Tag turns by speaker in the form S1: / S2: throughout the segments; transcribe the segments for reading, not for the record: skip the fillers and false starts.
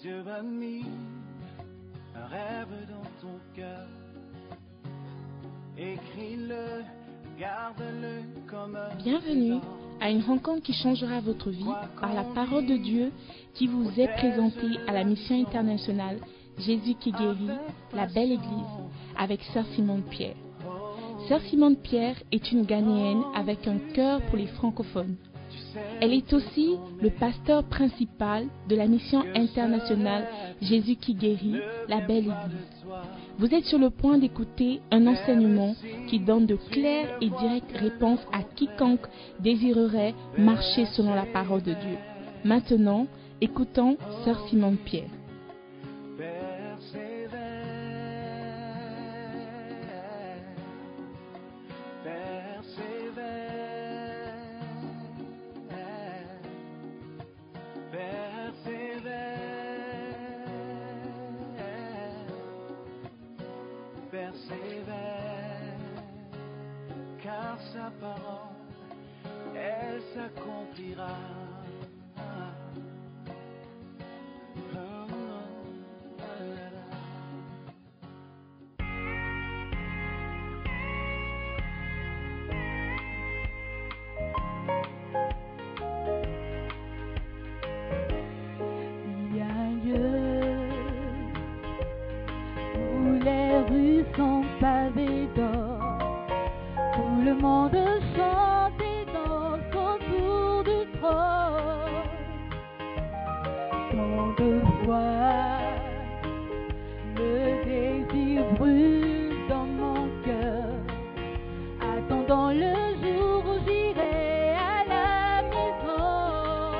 S1: Dieu a mis un rêve dans ton cœur. Écris-le, garde-le comme un
S2: Bienvenue à une rencontre qui changera votre vie par la parole de Dieu qui vous est présentée à la mission internationale Jésus qui guérit, la belle église, avec Sœur Simone Pierre. Sœur Simone Pierre est une Ghanéenne avec un cœur pour les francophones. Elle est aussi le pasteur principal de la mission internationale Jésus qui guérit, la belle église. Vous êtes sur le point d'écouter un enseignement qui donne de claires et directes réponses à quiconque désirerait marcher selon la parole de Dieu. Maintenant, écoutons Sœur Simone Pierre.
S1: Car sa parole, elle s'accomplira.
S3: Il y a un lieu où les rues sont pavées d'or. Tout le monde chante et danse autour du trône. Tant de fois, le désir brûle dans mon cœur, attendant le jour où j'irai à la maison.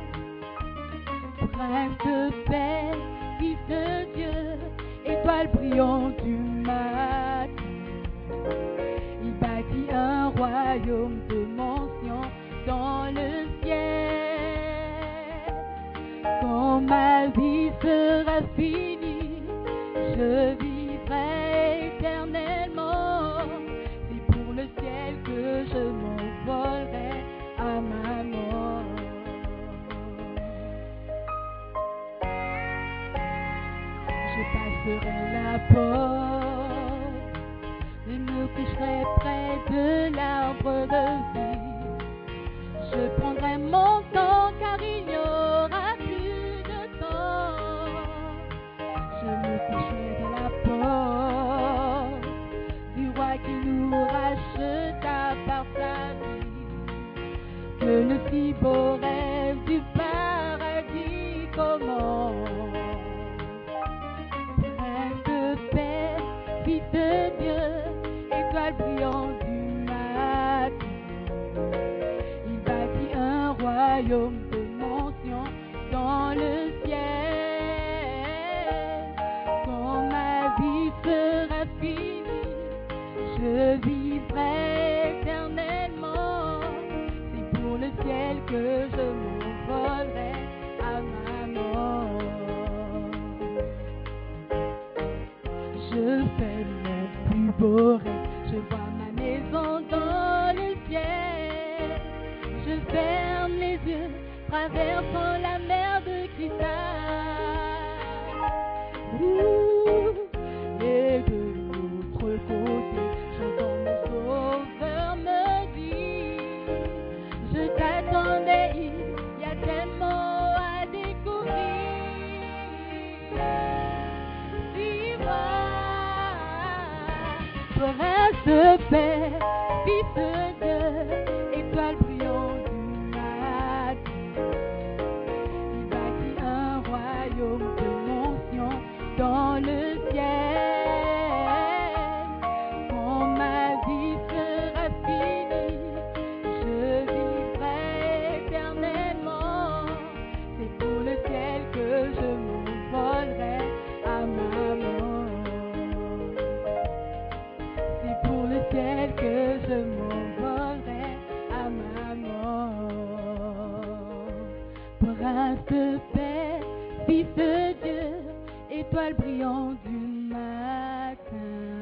S3: Prince de paix, fils de Dieu, étoile brillante du matin. Il bâtit un royaume de mention dans le ciel. Quand ma vie sera finie, je vivrai éternellement. C'est pour le ciel que je m'envolerai à ma mort. Je passerai la porte et me coucherai près de l'arbre de vie. Je prendrai mon temps car il n'y aura plus de temps. Je me coucherai dans la porte du roi qui nous racheta par sa vie. Que le si beau rêve du paradis commence. Prince de paix, fils de Dieu, étoile brillante du matin. Il bâtit un royaume de mention dans le ciel. Quand ma vie sera finie, je vivrai éternellement. C'est pour le ciel que je m'envolerai à ma mort. Je fais mon plus beau rêve, je vois ma maison dans le ciel. Je ferme les yeux, traversant la mer de cristal. Et de l'autre côté, j'entends mon sauveur me dire: je t'attendais, il y a tellement à découvrir. Prince de paix, fils de Dieu, étoile brillante du matin. Il bâtit un royaume de mention dans le ciel. Quand ma vie sera finie, je vivrai éternellement. C'est pour le ciel que je m'envolerai à ma mort. C'est pour le ciel que je m'envolerai à ma mort. Prince de paix, fils de Dieu, étoile brillante du matin.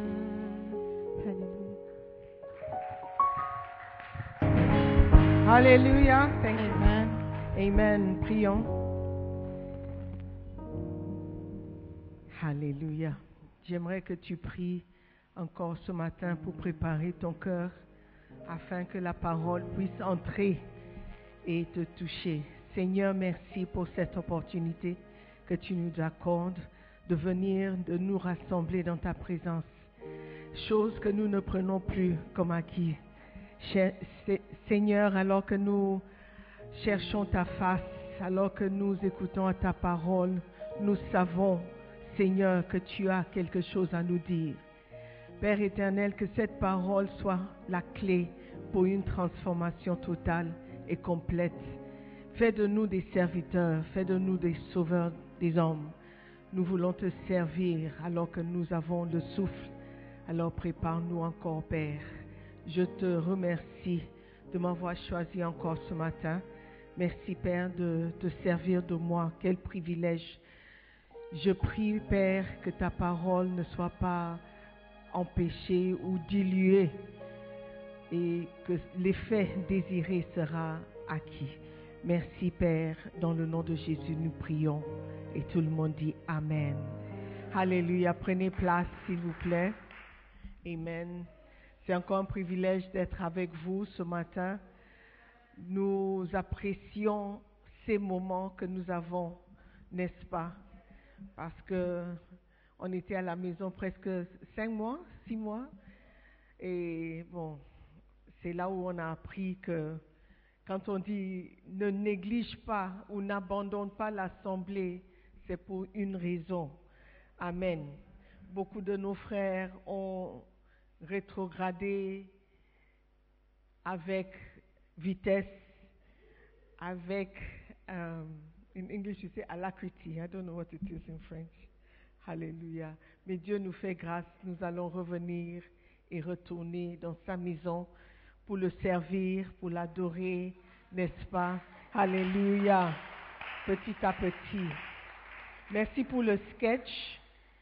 S3: Alléluia.
S4: Alléluia. Thank you. Amen. Prions. Alléluia. J'aimerais que tu pries encore ce matin pour préparer ton cœur afin que la parole puisse entrer et te toucher. Seigneur, merci pour cette opportunité que tu nous accordes de venir, de nous rassembler dans ta présence. Chose que nous ne prenons plus comme acquis. Seigneur, alors que nous cherchons ta face, alors que nous écoutons ta parole, nous savons, Seigneur, que tu as quelque chose à nous dire. Père éternel, que cette parole soit la clé pour une transformation totale et complète. Fais de nous des serviteurs, fais de nous des sauveurs des hommes. Nous voulons te servir alors que nous avons le souffle. Alors prépare-nous encore, Père. Je te remercie de m'avoir choisi encore ce matin. Merci, Père, de te servir de moi. Quel privilège. Je prie, Père, que ta parole ne soit pas empêchée ou diluée et que l'effet désiré sera acquis. Merci, Père. Dans le nom de Jésus, nous prions. Et tout le monde dit Amen. Alléluia. Prenez place, s'il vous plaît. Amen. C'est encore un privilège d'être avec vous ce matin. Nous apprécions ces moments que nous avons, n'est-ce pas? Parce que on était à la maison presque 6 mois. Et bon, c'est là où on a appris que quand on dit ne néglige pas ou n'abandonne pas l'assemblée, c'est pour une raison. Amen. Beaucoup de nos frères ont rétrogradé avec vitesse, avec, in English you say alacrity, I don't know what it is in French. Hallelujah. Mais Dieu nous fait grâce, nous allons revenir et retourner dans sa maison pour le servir, pour l'adorer, n'est-ce pas? Alléluia. Petit à petit. Merci pour le sketch.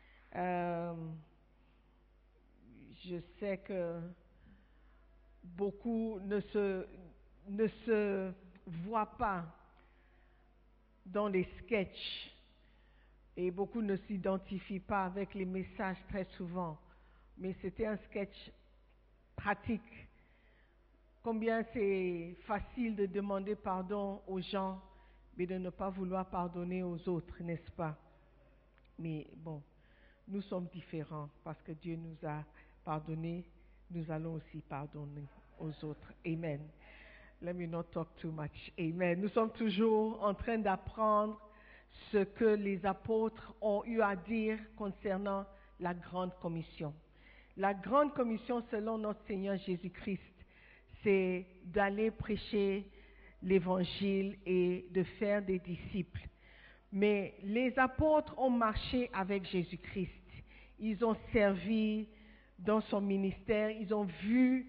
S4: Je sais que beaucoup ne se voient pas dans les sketchs et beaucoup ne s'identifient pas avec les messages très souvent. Mais c'était un sketch pratique. Combien c'est facile de demander pardon aux gens, mais de ne pas vouloir pardonner aux autres, n'est-ce pas? Mais bon, nous sommes différents parce que Dieu nous a pardonné, nous allons aussi pardonner aux autres. Amen. Let me not talk too much. Amen. Nous sommes toujours en train d'apprendre ce que les apôtres ont eu à dire concernant la grande commission. La grande commission selon notre Seigneur Jésus-Christ, c'est d'aller prêcher l'évangile et de faire des disciples. Mais les apôtres ont marché avec Jésus-Christ. Ils ont servi dans son ministère, ils ont vu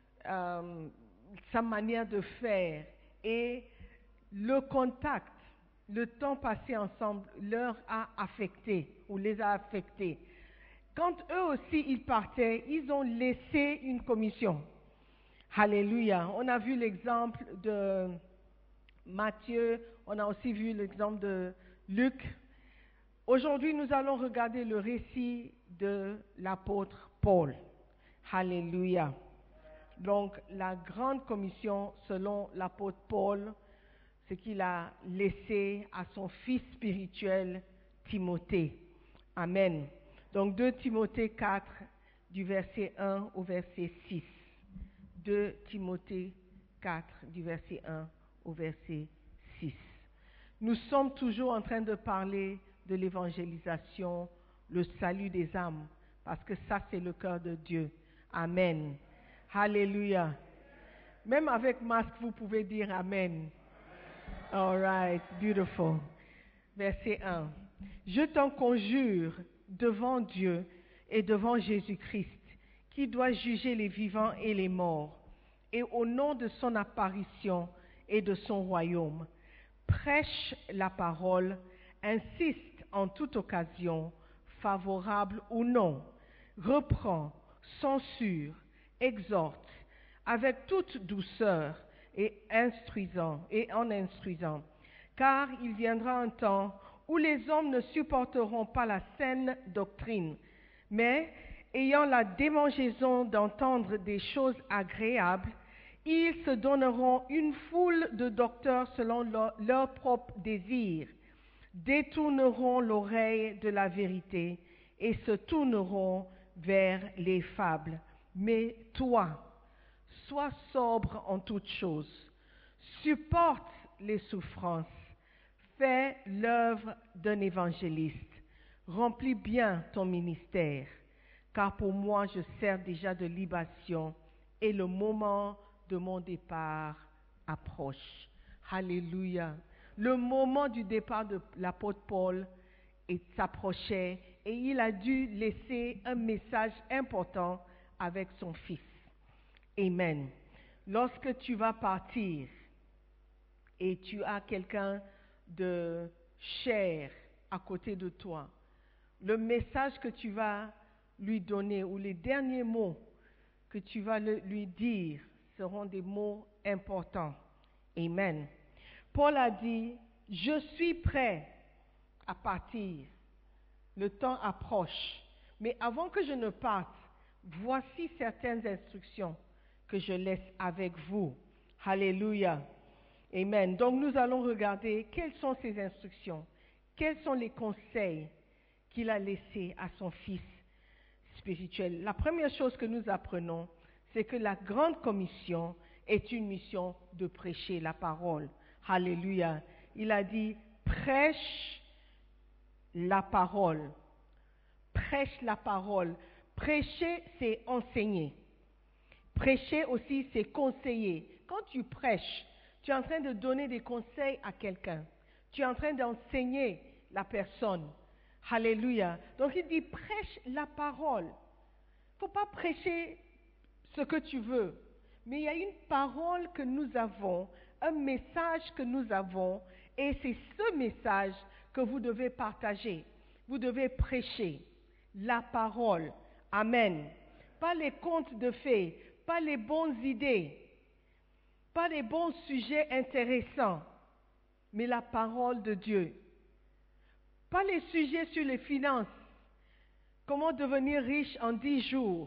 S4: sa manière de faire et le contact, le temps passé ensemble leur a affecté ou les a affectés. Quand eux aussi ils partaient, ils ont laissé une commission. Alléluia. On a vu l'exemple de Matthieu, on a aussi vu l'exemple de Luc. Aujourd'hui, nous allons regarder le récit de l'apôtre Paul. Alléluia. Donc, la grande commission, selon l'apôtre Paul, ce qu'il a laissé à son fils spirituel, Timothée. Amen. Donc, 2 Timothée 4, du verset 1 au verset 6. 2 Timothée 4, du verset 1 au verset 6. Nous sommes toujours en train de parler de l'évangélisation, le salut des âmes, parce que ça, c'est le cœur de Dieu. Amen. Alléluia. Même avec masque, vous pouvez dire Amen. All right, beautiful. Verset 1. Je t'en conjure devant Dieu et devant Jésus-Christ, qui doit juger les vivants et les morts, et au nom de son apparition et de son royaume, prêche la parole, insiste en toute occasion, favorable ou non, reprend, censure, exhorte, avec toute douceur et en instruisant, car il viendra un temps où les hommes ne supporteront pas la saine doctrine, mais ayant la démangeaison d'entendre des choses agréables, ils se donneront une foule de docteurs selon leur propre désir, détourneront l'oreille de la vérité et se tourneront vers les fables. Mais toi, sois sobre en toutes choses, supporte les souffrances, fais l'œuvre d'un évangéliste, remplis bien ton ministère, car pour moi je sers déjà de libation et le moment de mon départ approche. Alléluia. Le moment du départ de l'apôtre Paul s'approchait et il a dû laisser un message important avec son fils. Amen. Lorsque tu vas partir et tu as quelqu'un de cher à côté de toi, le message que tu vas lui donner ou les derniers mots que tu vas lui dire seront des mots importants. Amen. Paul a dit, je suis prêt à partir. Le temps approche. Mais avant que je ne parte, voici certaines instructions que je laisse avec vous. Alléluia. Amen. Donc nous allons regarder quelles sont ces instructions, quels sont les conseils qu'il a laissés à son fils spirituel. La première chose que nous apprenons, c'est que la grande commission est une mission de prêcher la parole. Alléluia. Il a dit, prêche la parole. Prêche la parole. Prêcher, c'est enseigner. Prêcher aussi, c'est conseiller. Quand tu prêches, tu es en train de donner des conseils à quelqu'un. Tu es en train d'enseigner la personne. Alléluia. Donc il dit, prêche la parole. Il ne faut pas prêcher ce que tu veux. Mais il y a une parole que nous avons, un message que nous avons, et c'est ce message que vous devez partager. Vous devez prêcher la parole. Amen. Pas les contes de fées, pas les bonnes idées, pas les bons sujets intéressants, mais la parole de Dieu. Pas les sujets sur les finances. Comment devenir riche en 10 jours.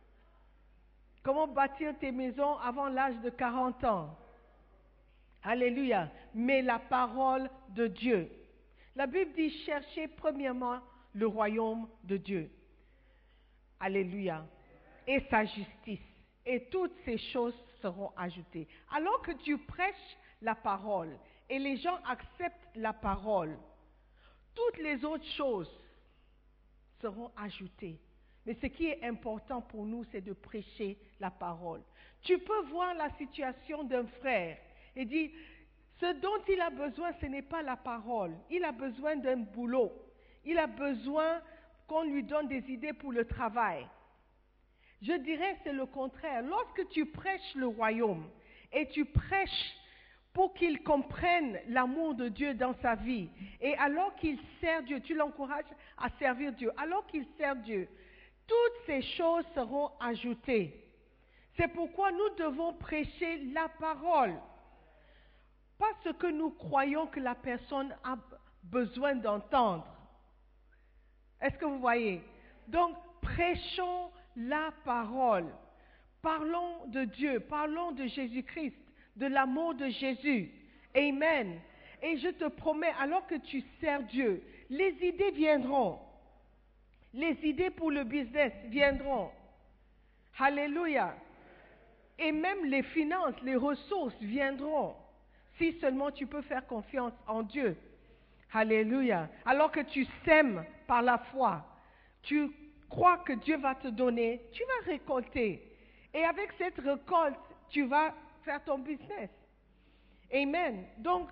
S4: Comment bâtir tes maisons avant l'âge de 40 ans. Alléluia. Mais la parole de Dieu. La Bible dit, cherchez premièrement le royaume de Dieu. Alléluia. Et sa justice. Et toutes ces choses seront ajoutées. Alors que tu prêches la parole et les gens acceptent la parole, toutes les autres choses seront ajoutées. Mais ce qui est important pour nous, c'est de prêcher la parole. Tu peux voir la situation d'un frère et dire, ce dont il a besoin, ce n'est pas la parole. Il a besoin d'un boulot. Il a besoin qu'on lui donne des idées pour le travail. Je dirais c'est le contraire. Lorsque tu prêches le royaume et tu prêches pour qu'il comprenne l'amour de Dieu dans sa vie, et alors qu'il sert Dieu, tu l'encourages à servir Dieu, alors qu'il sert Dieu, toutes ces choses seront ajoutées. C'est pourquoi nous devons prêcher la parole. Pas ce que nous croyons que la personne a besoin d'entendre. Est-ce que vous voyez? Donc, prêchons la parole. Parlons de Dieu, parlons de Jésus-Christ, de l'amour de Jésus. Amen. Et je te promets, alors que tu sers Dieu, les idées viendront. Les idées pour le business viendront. Alléluia. Et même les finances, les ressources viendront. Si seulement tu peux faire confiance en Dieu. Alléluia. Alors que tu sèmes par la foi, tu crois que Dieu va te donner, tu vas récolter. Et avec cette récolte, tu vas faire ton business. Amen. Donc,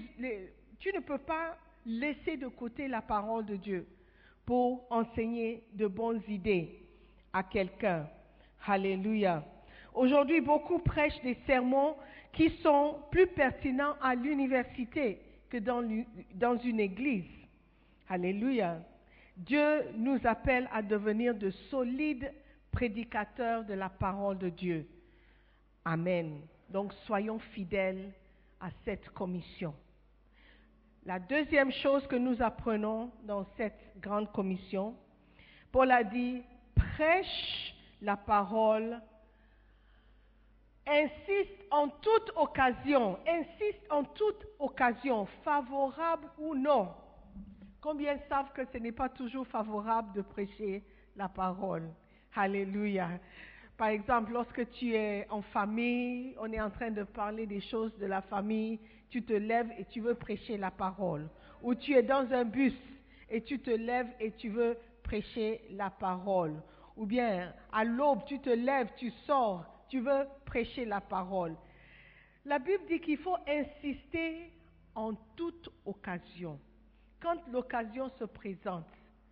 S4: tu ne peux pas laisser de côté la parole de Dieu pour enseigner de bonnes idées à quelqu'un. Alléluia. Aujourd'hui, beaucoup prêchent des sermons qui sont plus pertinents à l'université que dans une église. Alléluia. Dieu nous appelle à devenir de solides prédicateurs de la parole de Dieu. Amen. Donc, soyons fidèles à cette commission. La deuxième chose que nous apprenons dans cette grande commission, Paul a dit, prêche la parole, insiste en toute occasion, favorable ou non. Combien savent que ce n'est pas toujours favorable de prêcher la parole? Alléluia. Par exemple, lorsque tu es en famille, on est en train de parler des choses de la famille, tu te lèves et tu veux prêcher la parole. Ou tu es dans un bus et tu te lèves et tu veux prêcher la parole. Ou bien, à l'aube, tu te lèves, tu sors, tu veux prêcher la parole. La Bible dit qu'il faut insister en toute occasion. Quand l'occasion se présente,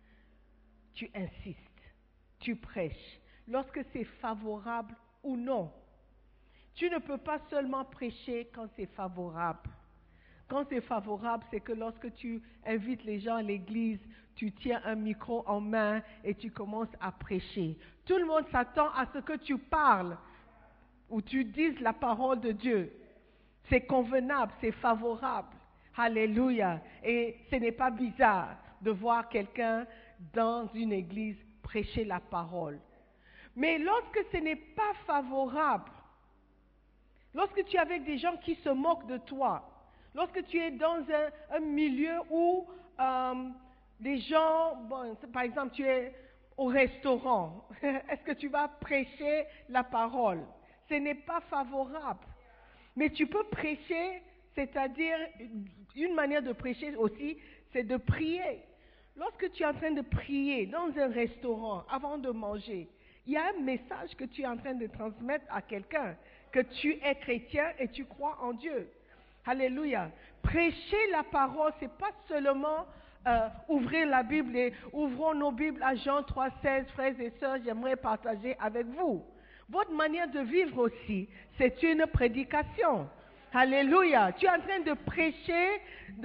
S4: tu insistes, tu prêches. Lorsque c'est favorable ou non. Tu ne peux pas seulement prêcher quand c'est favorable. Quand c'est favorable, c'est que lorsque tu invites les gens à l'église, tu tiens un micro en main et tu commences à prêcher. Tout le monde s'attend à ce que tu parles ou tu dises la parole de Dieu. C'est convenable, c'est favorable. Alléluia. Et ce n'est pas bizarre de voir quelqu'un dans une église prêcher la parole. Mais lorsque ce n'est pas favorable, lorsque tu es avec des gens qui se moquent de toi, lorsque tu es dans un milieu où les gens, par exemple, tu es au restaurant, est-ce que tu vas prêcher la parole? Ce n'est pas favorable. Mais tu peux prêcher, c'est-à-dire, une manière de prêcher aussi, c'est de prier. Lorsque tu es en train de prier dans un restaurant, avant de manger, il y a un message que tu es en train de transmettre à quelqu'un, que tu es chrétien et tu crois en Dieu. Alléluia. Prêcher la parole, ce n'est pas seulement ouvrir la Bible et ouvrons nos Bibles à Jean 3,16, frères et sœurs, j'aimerais partager avec vous. Votre manière de vivre aussi, c'est une prédication. Alléluia. Tu es en train de prêcher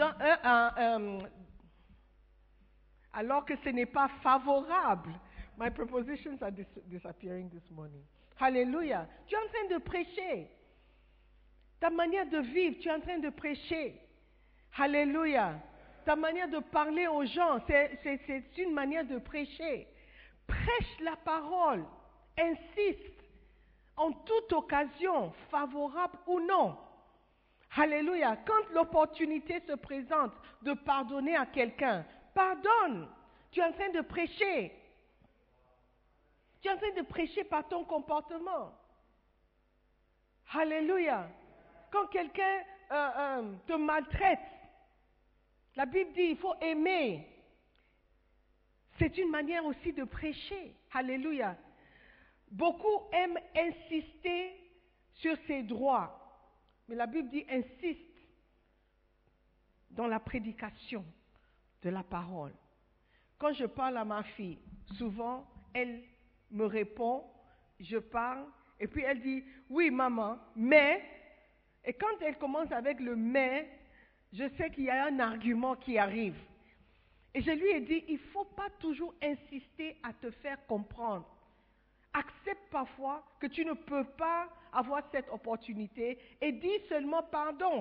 S4: alors que ce n'est pas favorable. My prepositions are disappearing this morning. Alléluia. Tu es en train de prêcher. Ta manière de vivre, tu es en train de prêcher. Alléluia. Ta manière de parler aux gens, c'est une manière de prêcher. Prêche la parole. Insiste. En toute occasion, favorable ou non. Alléluia. Quand l'opportunité se présente de pardonner à quelqu'un, pardonne. Tu es en train de prêcher. Tu es en train de prêcher par ton comportement. Alléluia. Quand quelqu'un te maltraite, la Bible dit il faut aimer. C'est une manière aussi de prêcher. Alléluia. Beaucoup aiment insister sur ses droits. Mais la Bible dit insiste dans la prédication de la parole. Quand je parle à ma fille, souvent, elle me répond, je parle, et puis elle dit, oui maman, mais, et quand elle commence avec le mais, je sais qu'il y a un argument qui arrive. Et je lui ai dit, il ne faut pas toujours insister à te faire comprendre. Accepte parfois que tu ne peux pas avoir cette opportunité et dis seulement pardon.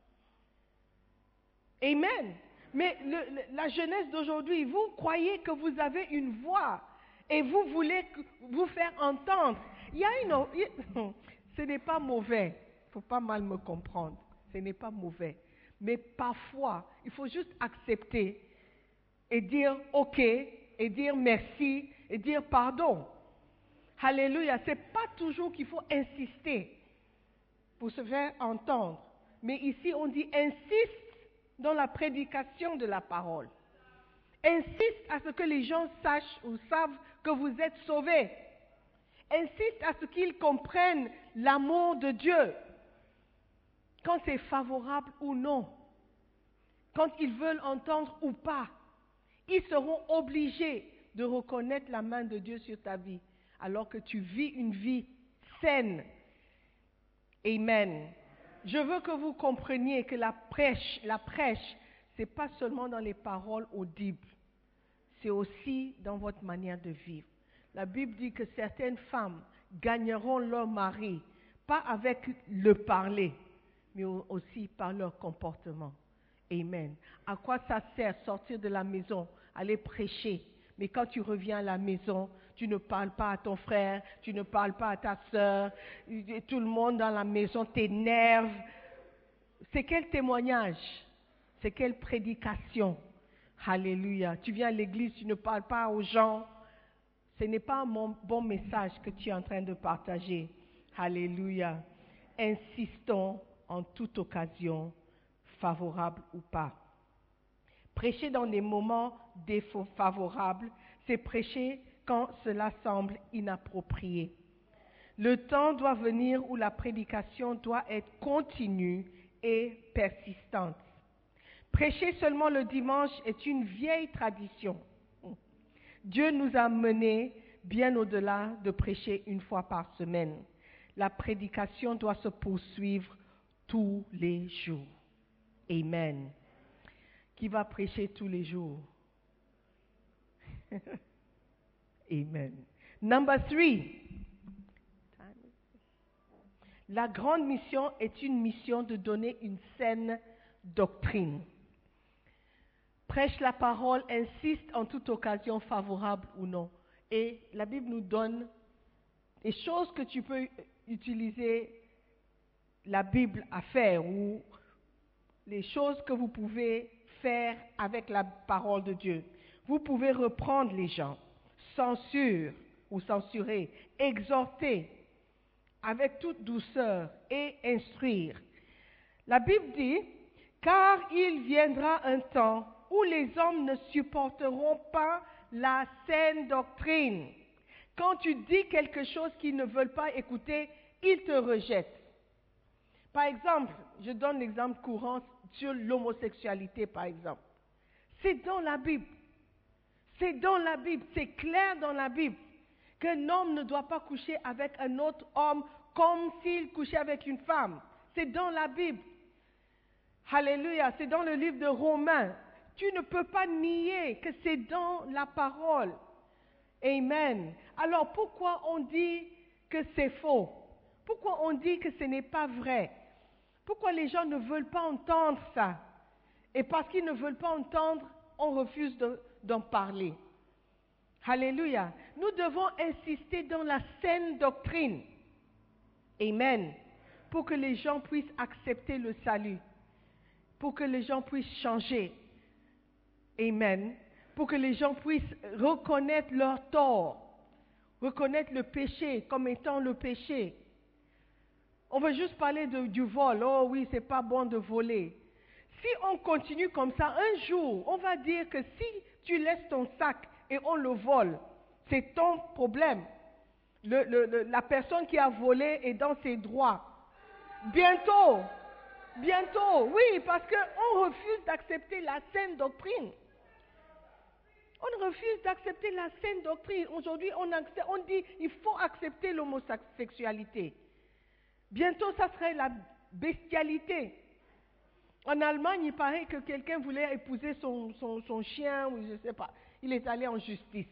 S4: Amen. Mais la jeunesse d'aujourd'hui, vous croyez que vous avez une voix et vous voulez vous faire entendre. Ce n'est pas mauvais. Il ne faut pas mal me comprendre. Ce n'est pas mauvais. Mais parfois, il faut juste accepter et dire OK, et dire merci, et dire pardon. Alléluia. Ce n'est pas toujours qu'il faut insister pour se faire entendre. Mais ici, on dit insiste dans la prédication de la parole. Insiste à ce que les gens sachent ou savent que vous êtes sauvés. Insiste à ce qu'ils comprennent l'amour de Dieu. Quand c'est favorable ou non. Quand ils veulent entendre ou pas. Ils seront obligés de reconnaître la main de Dieu sur ta vie. Alors que tu vis une vie saine. Amen. Je veux que vous compreniez que la prêche, ce n'est pas seulement dans les paroles audibles. C'est aussi dans votre manière de vivre. La Bible dit que certaines femmes gagneront leur mari, pas avec le parler, mais aussi par leur comportement. Amen. À quoi ça sert sortir de la maison, aller prêcher, mais quand tu reviens à la maison, tu ne parles pas à ton frère, tu ne parles pas à ta soeur, tout le monde dans la maison t'énerve. C'est quel témoignage? C'est quelle prédication? Alléluia. Tu viens à l'église, tu ne parles pas aux gens. Ce n'est pas un bon message que tu es en train de partager. Alléluia. Insistons en toute occasion, favorable ou pas. Prêcher dans des moments défavorables, c'est prêcher quand cela semble inapproprié. Le temps doit venir où la prédication doit être continue et persistante. Prêcher seulement le dimanche est une vieille tradition. Dieu nous a menés bien au-delà de prêcher une fois par semaine. La prédication doit se poursuivre tous les jours. Amen. Qui va prêcher tous les jours? Amen. Number 3. La grande mission est une mission de donner une saine doctrine. Prêche la parole, insiste en toute occasion, favorable ou non. Et la Bible nous donne des choses que tu peux utiliser la Bible à faire ou les choses que vous pouvez faire avec la parole de Dieu. Vous pouvez reprendre les gens, censurer, exhorter avec toute douceur et instruire. La Bible dit, car il viendra un temps où les hommes ne supporteront pas la saine doctrine. Quand tu dis quelque chose qu'ils ne veulent pas écouter, ils te rejettent. Par exemple, je donne l'exemple courant sur l'homosexualité, par exemple. C'est dans la Bible. C'est dans la Bible, c'est clair dans la Bible qu'un homme ne doit pas coucher avec un autre homme comme s'il couchait avec une femme. C'est dans la Bible. Alléluia, c'est dans le livre de Romains. Tu ne peux pas nier que c'est dans la parole. Amen. Alors pourquoi on dit que c'est faux? Pourquoi on dit que ce n'est pas vrai? Pourquoi les gens ne veulent pas entendre ça? Et parce qu'ils ne veulent pas entendre, on refuse d'en parler. Alléluia. Nous devons insister dans la saine doctrine. Amen. Pour que les gens puissent accepter le salut. Pour que les gens puissent changer. Amen. Pour que les gens puissent reconnaître leur tort. Reconnaître le péché comme étant le péché. On veut juste parler du vol. Oh oui, c'est pas bon de voler. Si on continue comme ça, un jour, on va dire que si tu laisses ton sac et on le vole, c'est ton problème. La personne qui a volé est dans ses droits. Bientôt, oui, parce qu'on refuse d'accepter la saine doctrine. On refuse d'accepter la saine doctrine. Aujourd'hui, on dit il faut accepter l'homosexualité. Bientôt, ça serait la bestialité. En Allemagne, il paraît que quelqu'un voulait épouser son chien, ou je ne sais pas. Il est allé en justice.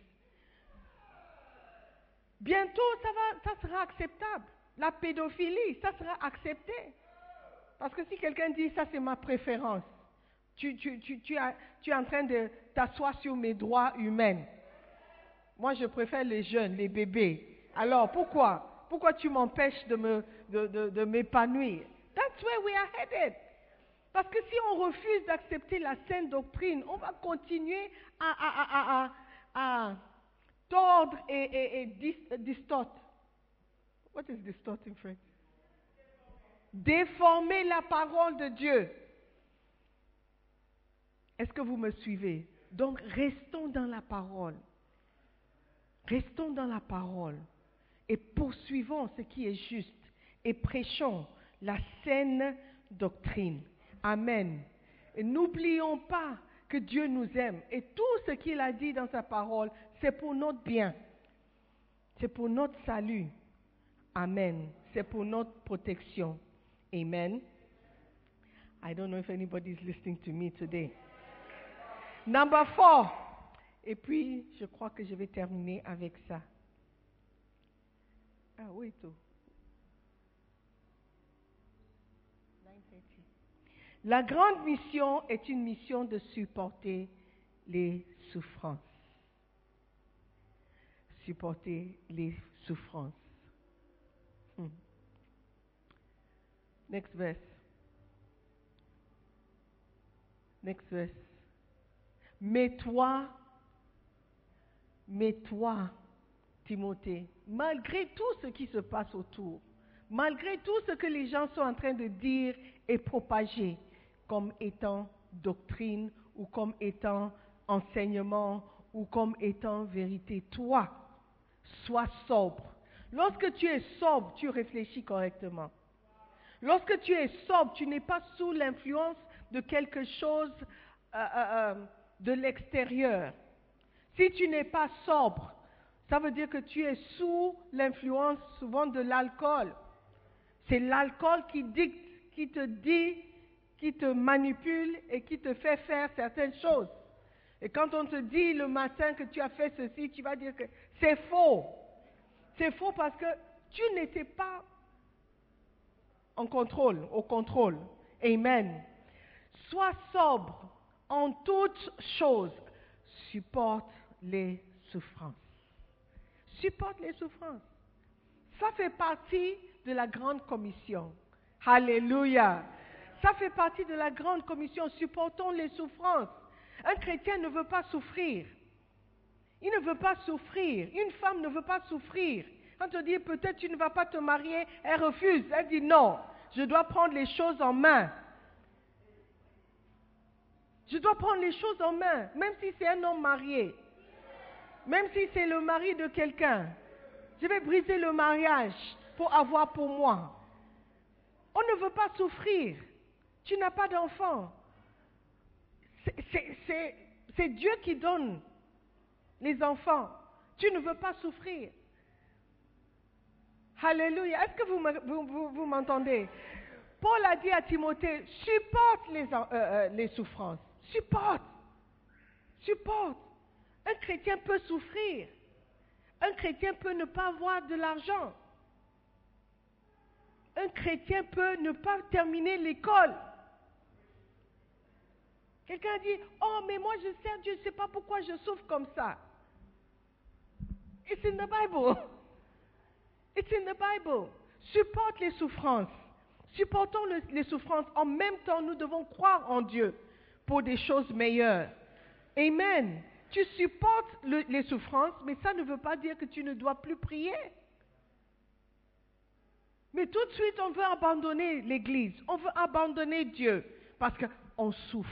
S4: Bientôt, ça sera acceptable. La pédophilie, ça sera accepté. Parce que si quelqu'un dit, ça c'est ma préférence, tu es en train de t'asseoir sur mes droits humains. Moi, je préfère les jeunes, les bébés. Alors, pourquoi? Pourquoi tu m'empêches de m'épanouir? That's where we are headed. Parce que si on refuse d'accepter la saine doctrine, on va continuer à tordre et distort. What is distort in French? Déformer la parole de Dieu. Est-ce que vous me suivez? Donc, restons dans la parole. Restons dans la parole. Et poursuivons ce qui est juste. Et prêchons la saine doctrine. Amen. Et n'oublions pas que Dieu nous aime. Et tout ce qu'il a dit dans sa parole, c'est pour notre bien. C'est pour notre salut. Amen. C'est pour notre protection. Amen. I don't know if anybody is listening to me today. Number 4. Et puis, je crois que je vais terminer avec ça. Ah oui, tout. La grande mission est une mission de supporter les souffrances. Supporter les souffrances. Next verse. Next verse. Mais toi, Timothée, malgré tout ce qui se passe autour, malgré tout ce que les gens sont en train de dire et propager comme étant doctrine ou comme étant enseignement ou comme étant vérité, toi, sois sobre. Lorsque tu es sobre, tu réfléchis correctement. Lorsque tu es sobre, tu n'es pas sous l'influence de quelque chose de l'extérieur. Si tu n'es pas sobre, ça veut dire que tu es sous l'influence souvent de l'alcool. C'est l'alcool qui dicte, qui te dit, qui te manipule et qui te fait faire certaines choses. Et quand on te dit le matin que tu as fait ceci, tu vas dire que c'est faux. C'est faux parce que tu n'étais pas au contrôle. Amen. Sois sobre en toutes choses. Supporte les souffrances. Supporte les souffrances. Ça fait partie de la grande commission. Alléluia. Ça fait partie de la grande commission. Supportons les souffrances. Un chrétien ne veut pas souffrir. Il ne veut pas souffrir. Une femme ne veut pas souffrir. Quand on dit peut-être tu ne vas pas te marier, elle refuse. Elle dit non, je dois prendre les choses en main. Je dois prendre les choses en main, même si c'est un homme marié. Même si c'est le mari de quelqu'un. Je vais briser le mariage pour avoir pour moi. On ne veut pas souffrir. Tu n'as pas d'enfant. C'est Dieu qui donne les enfants. Tu ne veux pas souffrir. Alléluia. Est-ce que vous m'entendez? Paul a dit à Timothée, supporte les souffrances. Supporte. Un chrétien peut souffrir. Un chrétien peut ne pas avoir de l'argent. Un chrétien peut ne pas terminer l'école. Quelqu'un dit, oh mais moi je sers Dieu, je ne sais pas pourquoi je souffre comme ça. It's in the Bible. It's in the Bible. Supporte les souffrances. Supportons les souffrances. En même temps, nous devons croire en Dieu pour des choses meilleures. Amen. Tu supportes les souffrances, mais ça ne veut pas dire que tu ne dois plus prier. Mais tout de suite, on veut abandonner l'Église. On veut abandonner Dieu parce qu'on souffre.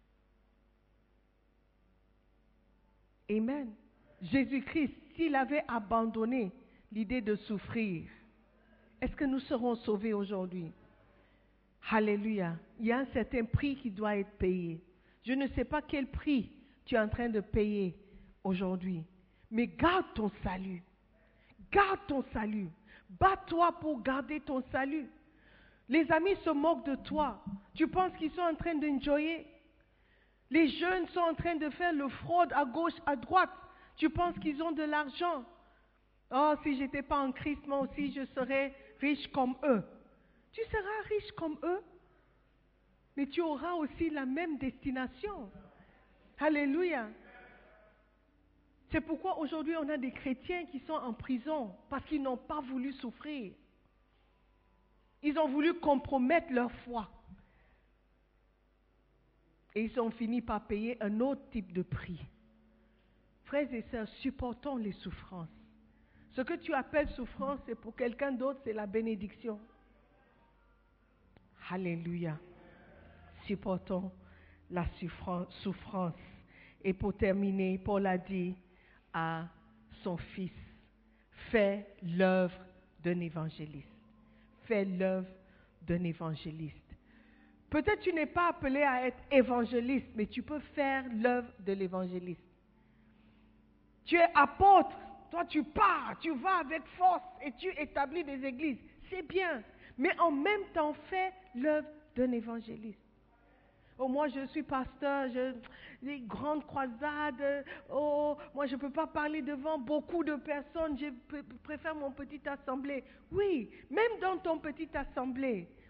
S4: Amen. Jésus-Christ, s'il avait abandonné l'idée de souffrir, est-ce que nous serons sauvés aujourd'hui? Alléluia. Il y a un certain prix qui doit être payé. Je ne sais pas quel prix tu es en train de payer aujourd'hui, mais garde ton salut. Garde ton salut. Bats-toi pour garder ton salut. Les amis se moquent de toi. Tu penses qu'ils sont en train d'enjoyer? Les jeunes sont en train de faire le fraude à gauche, à droite. Tu penses qu'ils ont de l'argent? Oh, si je n'étais pas en Christ, moi aussi, je serais riche comme eux. Tu seras riche comme eux, mais tu auras aussi la même destination. Alléluia. C'est pourquoi aujourd'hui on a des chrétiens qui sont en prison parce qu'ils n'ont pas voulu souffrir. Ils ont voulu compromettre leur foi. Et ils ont fini par payer un autre type de prix. Frères et sœurs, supportons les souffrances. Ce que tu appelles souffrance, c'est pour quelqu'un d'autre, c'est la bénédiction. Alléluia. Supportons la souffrance. Et pour terminer, Paul a dit à son fils, fais l'œuvre d'un évangéliste. Fais l'œuvre d'un évangéliste. Peut-être tu n'es pas appelé à être évangéliste, mais tu peux faire l'œuvre de l'évangéliste. Tu es apôtre, toi tu pars, tu vas avec force et tu établis des églises. C'est bien, mais en même temps, fais l'œuvre d'un évangéliste. Oh, moi je suis pasteur, les grandes croisades, oh, moi je ne peux pas parler devant beaucoup de personnes, je préfère mon petite assemblée. Oui, même dans ton petite assemblée,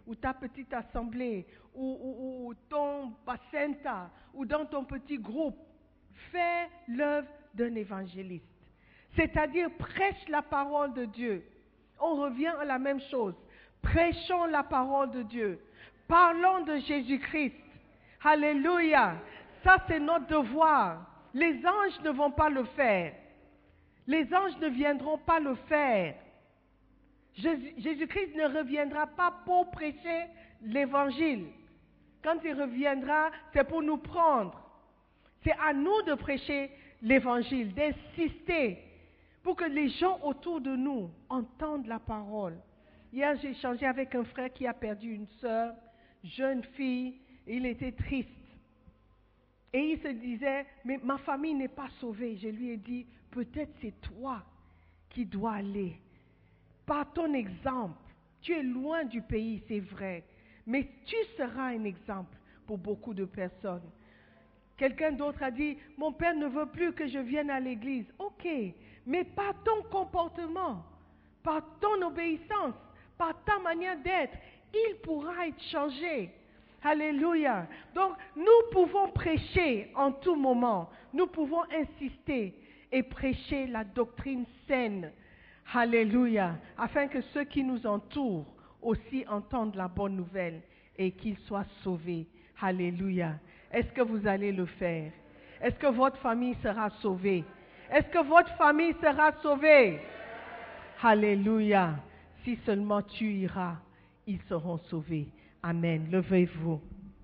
S4: ou ta petite assemblée, ou ton bacenta, ou dans ton petit groupe, fais l'œuvre d'un évangéliste. C'est-à-dire, prêche la parole de Dieu. On revient à la même chose. Prêchons la parole de Dieu. Parlons de Jésus-Christ. Alléluia. Ça, c'est notre devoir. Les anges ne vont pas le faire. Les anges ne viendront pas le faire. Jésus-Christ ne reviendra pas pour prêcher l'évangile. Quand il reviendra, c'est pour nous prendre. C'est à nous de prêcher l'évangile, d'insister pour que les gens autour de nous entendent la parole. Hier, j'ai échangé avec un frère qui a perdu une sœur, jeune fille, et il était triste. Et il se disait, mais ma famille n'est pas sauvée. Je lui ai dit, peut-être c'est toi qui dois aller. Par ton exemple, tu es loin du pays, c'est vrai, mais tu seras un exemple pour beaucoup de personnes. Quelqu'un d'autre a dit, mon père ne veut plus que je vienne à l'église. Ok, mais par ton comportement, par ton obéissance, par ta manière d'être, il pourra être changé. Alléluia. Donc, nous pouvons prêcher en tout moment. Nous pouvons insister et prêcher la doctrine saine. Alléluia. Afin que ceux qui nous entourent aussi entendent la bonne nouvelle et qu'ils soient sauvés. Alléluia. Est-ce que vous allez le faire? Est-ce que votre famille sera sauvée? Est-ce que votre famille sera sauvée? Alléluia. Si seulement tu iras, ils seront sauvés. Amen. Levez-vous.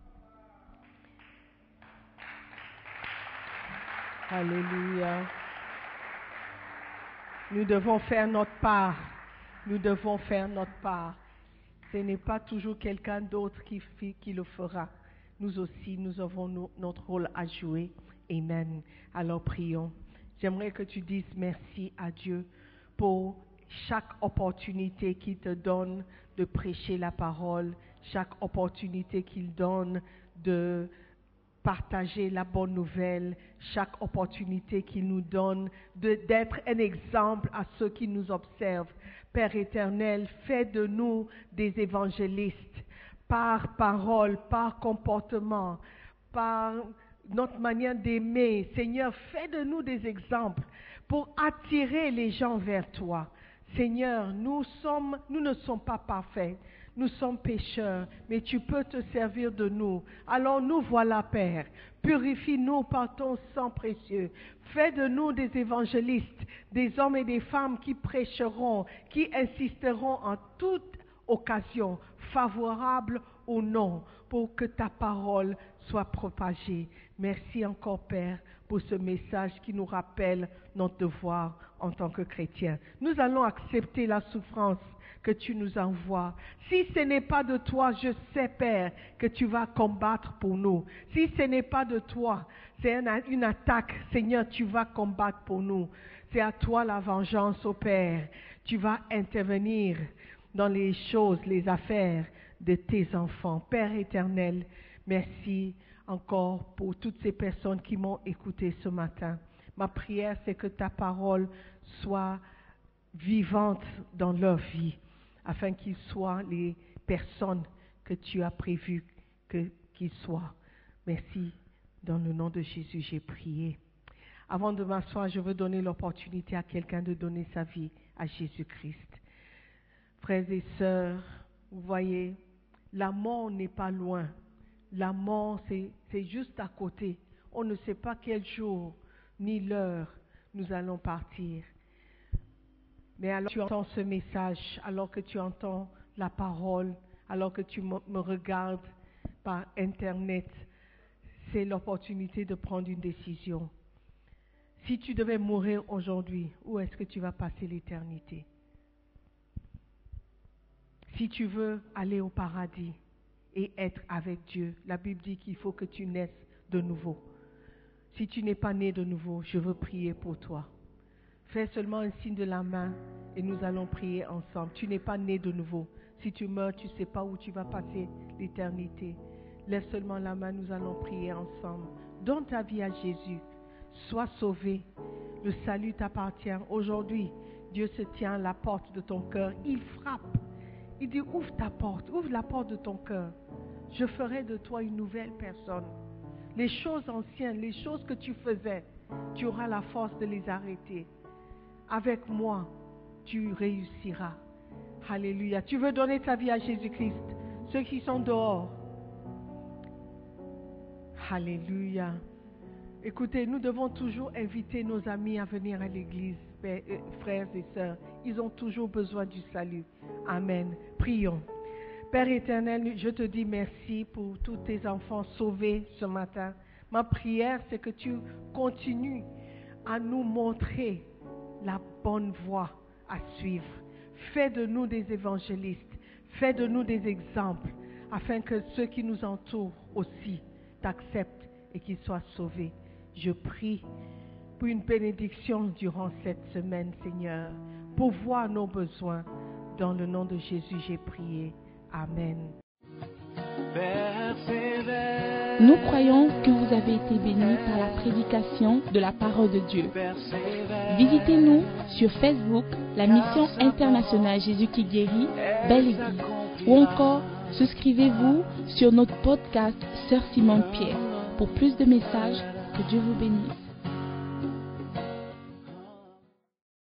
S4: Alléluia. Nous devons faire notre part. Nous devons faire notre part. Ce n'est pas toujours quelqu'un d'autre qui le fera. Nous aussi, nous avons notre rôle à jouer. Amen. Alors prions. J'aimerais que tu dises merci à Dieu pour chaque opportunité qu'il te donne de prêcher la parole, chaque opportunité qu'il donne de partager la bonne nouvelle, chaque opportunité qu'il nous donne d'être un exemple à ceux qui nous observent. Père éternel, fais de nous des évangélistes, par parole, par comportement, par notre manière d'aimer. Seigneur, fais de nous des exemples pour attirer les gens vers toi. Seigneur, nous ne sommes pas parfaits, nous sommes pécheurs, mais tu peux te servir de nous. Alors nous voilà, Père, purifie-nous par ton sang précieux. Fais de nous des évangélistes, des hommes et des femmes qui prêcheront, qui insisteront en toute occasion, favorable ou non, pour que ta parole soit propagée. Merci encore, Père, pour ce message qui nous rappelle notre devoir en tant que chrétiens. Nous allons accepter la souffrance que tu nous envoies. Si ce n'est pas de toi, je sais, Père, que tu vas combattre pour nous. Si ce n'est pas de toi, c'est une attaque, Seigneur, tu vas combattre pour nous. C'est à toi la vengeance, ô Père. Tu vas intervenir dans les choses, les affaires de tes enfants. Père éternel, merci encore pour toutes ces personnes qui m'ont écouté ce matin. Ma prière, c'est que ta parole soit vivante dans leur vie, afin qu'ils soient les personnes que tu as prévues qu'ils soient. Merci. Dans le nom de Jésus, j'ai prié. Avant de m'asseoir, je veux donner l'opportunité à quelqu'un de donner sa vie à Jésus-Christ. Frères et sœurs, vous voyez, la mort n'est pas loin. La mort, c'est juste à côté. On ne sait pas quel jour ni l'heure nous allons partir. Mais alors que tu entends ce message, alors que tu entends la parole, alors que tu me regardes par Internet, c'est l'opportunité de prendre une décision. Si tu devais mourir aujourd'hui, où est-ce que tu vas passer l'éternité? Si tu veux aller au paradis et être avec Dieu, la Bible dit qu'il faut que tu naisses de nouveau. Si tu n'es pas né de nouveau, je veux prier pour toi. Fais seulement un signe de la main et nous allons prier ensemble. Tu n'es pas né de nouveau. Si tu meurs, tu ne sais pas où tu vas passer l'éternité. Lève seulement la main, nous allons prier ensemble. Donne ta vie à Jésus. Sois sauvé. Le salut t'appartient. Aujourd'hui, Dieu se tient à la porte de ton cœur. Il frappe. Il dit, ouvre ta porte, ouvre la porte de ton cœur. Je ferai de toi une nouvelle personne. Les choses anciennes, les choses que tu faisais, tu auras la force de les arrêter. Avec moi, tu réussiras. Alléluia. Tu veux donner ta vie à Jésus-Christ. Ceux qui sont dehors. Alléluia. Écoutez, nous devons toujours inviter nos amis à venir à l'église, frères et sœurs. Ils ont toujours besoin du salut. Amen. Prions. Père éternel, je te dis merci pour tous tes enfants sauvés ce matin. Ma prière, c'est que tu continues à nous montrer la bonne voie à suivre. Fais de nous des évangélistes. Fais de nous des exemples, afin que ceux qui nous entourent aussi t'acceptent et qu'ils soient sauvés. Je prie pour une bénédiction durant cette semaine, Seigneur, pour voir nos besoins. Dans le nom de Jésus, j'ai prié. Amen.
S2: Nous croyons que vous avez été bénis par la prédication de la parole de Dieu. Visitez-nous sur Facebook, la mission internationale Jésus qui guérit, Belle Église, ou encore souscrivez-vous sur notre podcast Sœur Simone Pierre. Pour plus de messages, que Dieu vous bénisse.